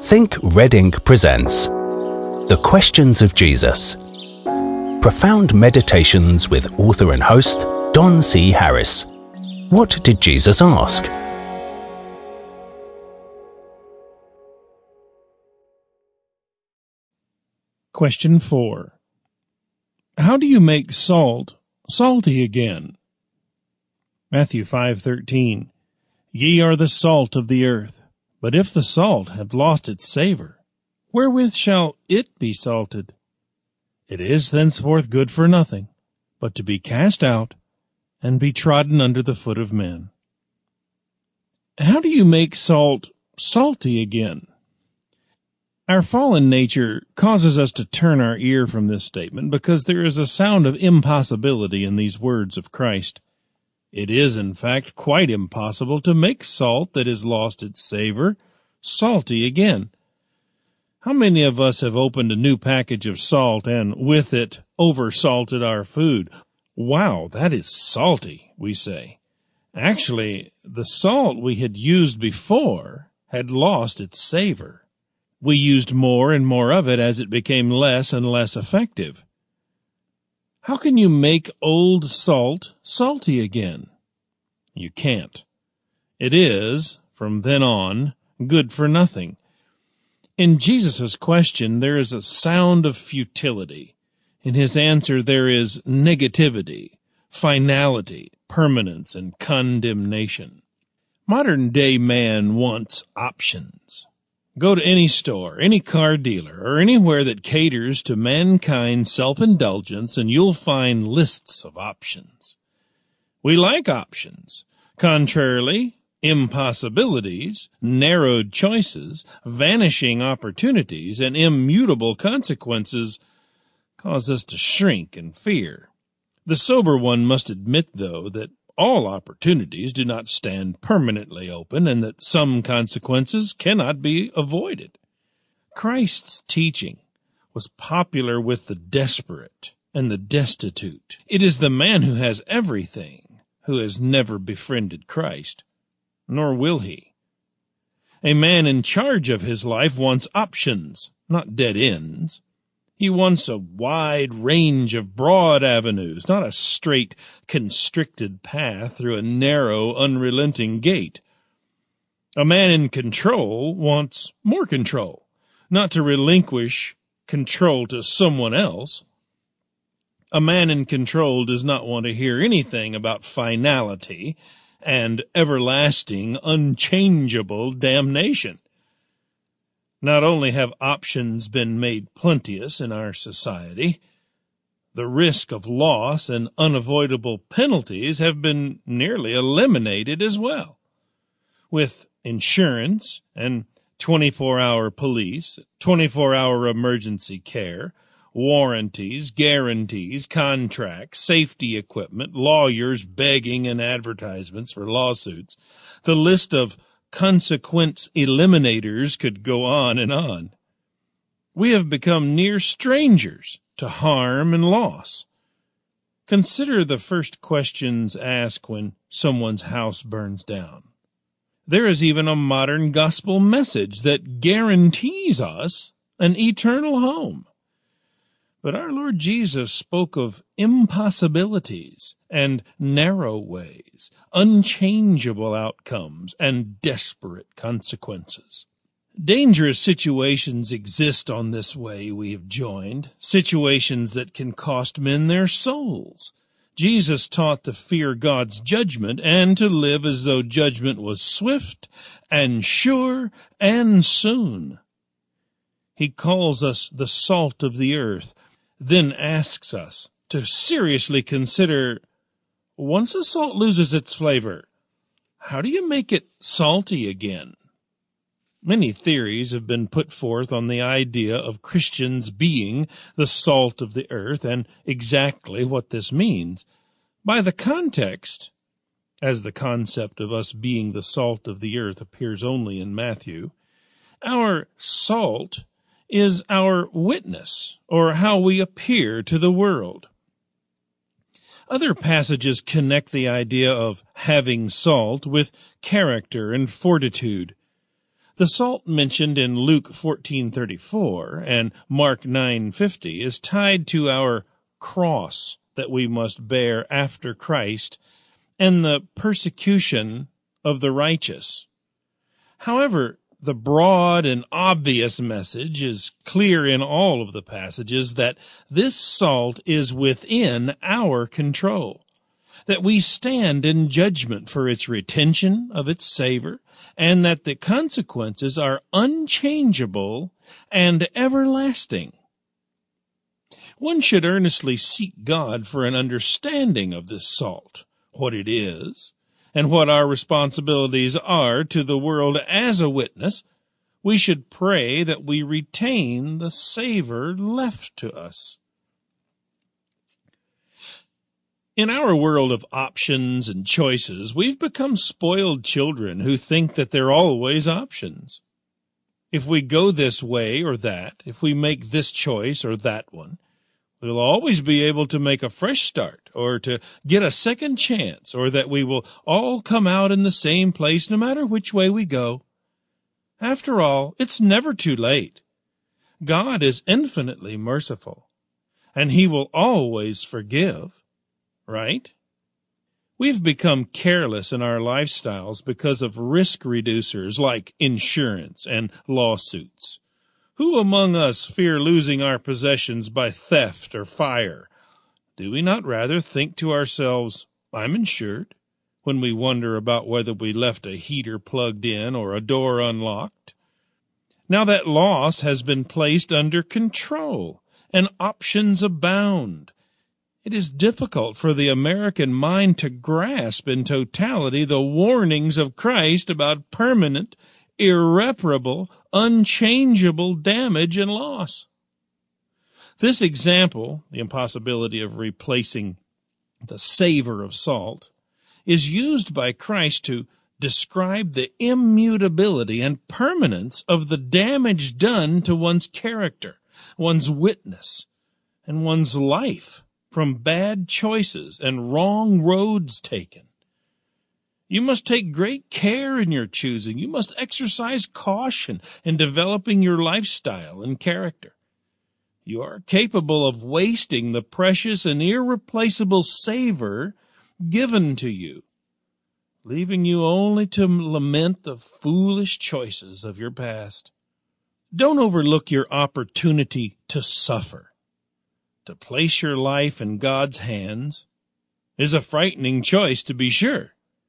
Think Red Ink presents The Questions of Jesus. Profound meditations with author and host Don C. Harris. What did Jesus ask? Question 4. How do you make salt salty again? Matthew 5:13. Ye are the salt of the earth. But if the salt have lost its savor, wherewith shall it be salted? It is thenceforth good for nothing, but to be cast out and be trodden under the foot of men. How do you make salt salty again? Our fallen nature causes us to turn our ear from this statement because there is a sound of impossibility in these words of Christ. It is, in fact, quite impossible to make salt that has lost its savor salty again. How many of us have opened a new package of salt and, with it, over-salted our food? Wow, that is salty, we say. Actually, the salt we had used before had lost its savor. We used more and more of it as it became less and less effective. How can you make old salt salty again? You can't. It is, from then on, good for nothing. In Jesus' question, there is a sound of futility. In his answer, there is negativity, finality, permanence, and condemnation. Modern-day man wants options. Go to any store, any car dealer, or anywhere that caters to mankind's self-indulgence, and you'll find lists of options. We like options. Contrarily, impossibilities, narrowed choices, vanishing opportunities, and immutable consequences cause us to shrink and fear. The sober one must admit, though, that all opportunities do not stand permanently open and that some consequences cannot be avoided. Christ's teaching was popular with the desperate and the destitute. It is the man who has everything who has never befriended Christ, nor will he. A man in charge of his life wants options, not dead ends. He wants a wide range of broad avenues, not a straight, constricted path through a narrow, unrelenting gate. A man in control wants more control, not to relinquish control to someone else. A man in control does not want to hear anything about finality and everlasting, unchangeable damnation. Not only have options been made plenteous in our society, the risk of loss and unavoidable penalties have been nearly eliminated as well. With insurance and 24-hour police, 24-hour emergency care, warranties, guarantees, contracts, safety equipment, lawyers begging and advertisements for lawsuits, the list of consequence eliminators could go on and on. We have become near strangers to harm and loss. Consider the first questions asked when someone's house burns down. There is even a modern gospel message that guarantees us an eternal home. But our Lord Jesus spoke of impossibilities and narrow ways, unchangeable outcomes, and desperate consequences. Dangerous situations exist on this way we have joined, situations that can cost men their souls. Jesus taught to fear God's judgment and to live as though judgment was swift and sure and soon. He calls us the salt of the earth, then asks us to seriously consider, once the salt loses its flavor, how do you make it salty again? Many theories have been put forth on the idea of Christians being the salt of the earth and exactly what this means. By the context, as the concept of us being the salt of the earth appears only in Matthew, our salt is our witness, or how we appear to the world. Other passages connect the idea of having salt with character and fortitude. The salt mentioned in Luke 14:34 and Mark 9:50 is tied to our cross that we must bear after Christ and the persecution of the righteous. However, the broad and obvious message is clear in all of the passages that this salt is within our control, that we stand in judgment for its retention of its savor, and that the consequences are unchangeable and everlasting. One should earnestly seek God for an understanding of this salt, what it is, and what our responsibilities are to the world as a witness. We should pray that we retain the savor left to us. In our world of options and choices, we've become spoiled children who think that there are always options. If we go this way or that, if we make this choice or that one, we'll always be able to make a fresh start or to get a second chance, or that we will all come out in the same place no matter which way we go. After all, it's never too late. God is infinitely merciful, and He will always forgive, right? We've become careless in our lifestyles because of risk reducers like insurance and lawsuits. Who among us fear losing our possessions by theft or fire? Do we not rather think to ourselves, I'm insured, when we wonder about whether we left a heater plugged in or a door unlocked? Now that loss has been placed under control, and options abound. It is difficult for the American mind to grasp in totality the warnings of Christ about permanent, irreparable, unchangeable damage and loss. This example, the impossibility of replacing the savor of salt, is used by Christ to describe the immutability and permanence of the damage done to one's character, one's witness, and one's life from bad choices and wrong roads taken. You must take great care in your choosing. You must exercise caution in developing your lifestyle and character. You are capable of wasting the precious and irreplaceable savor given to you, leaving you only to lament the foolish choices of your past. Don't overlook your opportunity to suffer. To place your life in God's hands is a frightening choice, to be sure.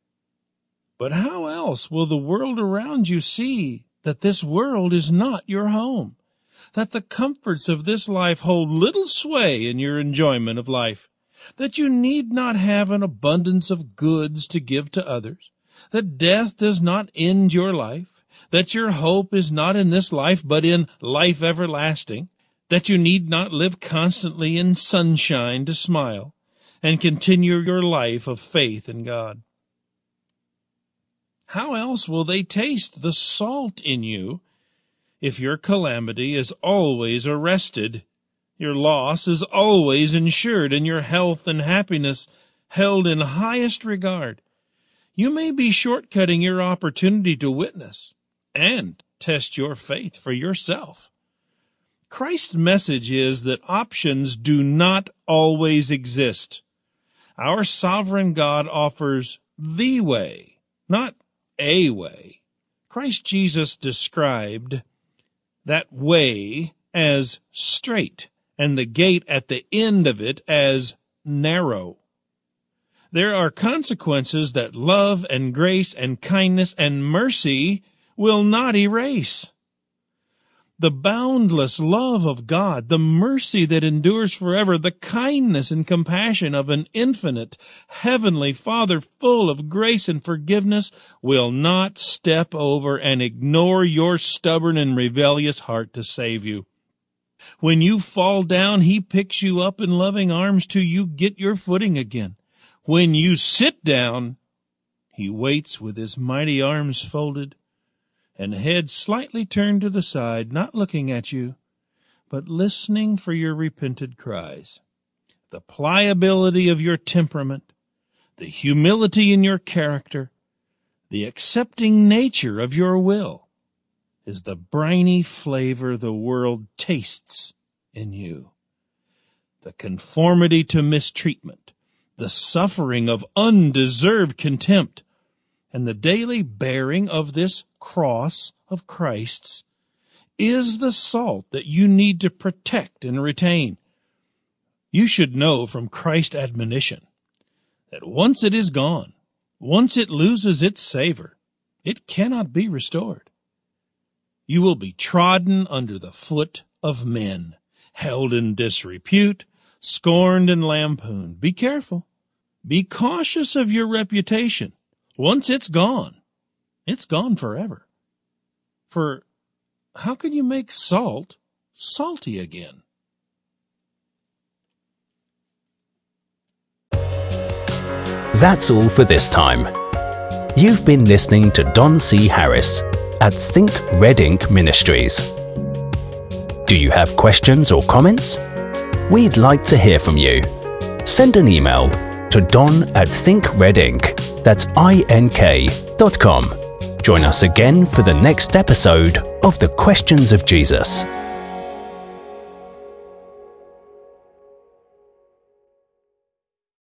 But how else will the world around you see that this world is not your home, that the comforts of this life hold little sway in your enjoyment of life, that you need not have an abundance of goods to give to others, that death does not end your life, that your hope is not in this life but in life everlasting, that you need not live constantly in sunshine to smile and continue your life of faith in God? How else will they taste the salt in you if your calamity is always arrested, your loss is always insured, and your health and happiness held in highest regard? You may be shortcutting your opportunity to witness and test your faith for yourself. Christ's message is that options do not always exist. Our sovereign God offers the way, not a way. Christ Jesus described that way as straight, and the gate at the end of it as narrow. There are consequences that love and grace and kindness and mercy will not erase. The boundless love of God, the mercy that endures forever, the kindness and compassion of an infinite heavenly Father full of grace and forgiveness will not step over and ignore your stubborn and rebellious heart to save you. When you fall down, He picks you up in loving arms till you get your footing again. When you sit down, He waits with His mighty arms folded and head slightly turned to the side, not looking at you, but listening for your repented cries. The pliability of your temperament, the humility in your character, the accepting nature of your will, is the briny flavor the world tastes in you. The conformity to mistreatment, the suffering of undeserved contempt, and the daily bearing of this cross of Christ's is the salt that you need to protect and retain. You should know from Christ's admonition that once it is gone, once it loses its savor, it cannot be restored. You will be trodden under the foot of men, held in disrepute, scorned and lampooned. Be careful. Be cautious of your reputation. Once it's gone forever. For how can you make salt salty again? That's all for this time. You've been listening to Don C. Harris at Think Red Ink Ministries. Do you have questions or comments? We'd like to hear from you. Send an email to don@thinkredink, that's ink.com. Join us again for the next episode of The Questions of Jesus.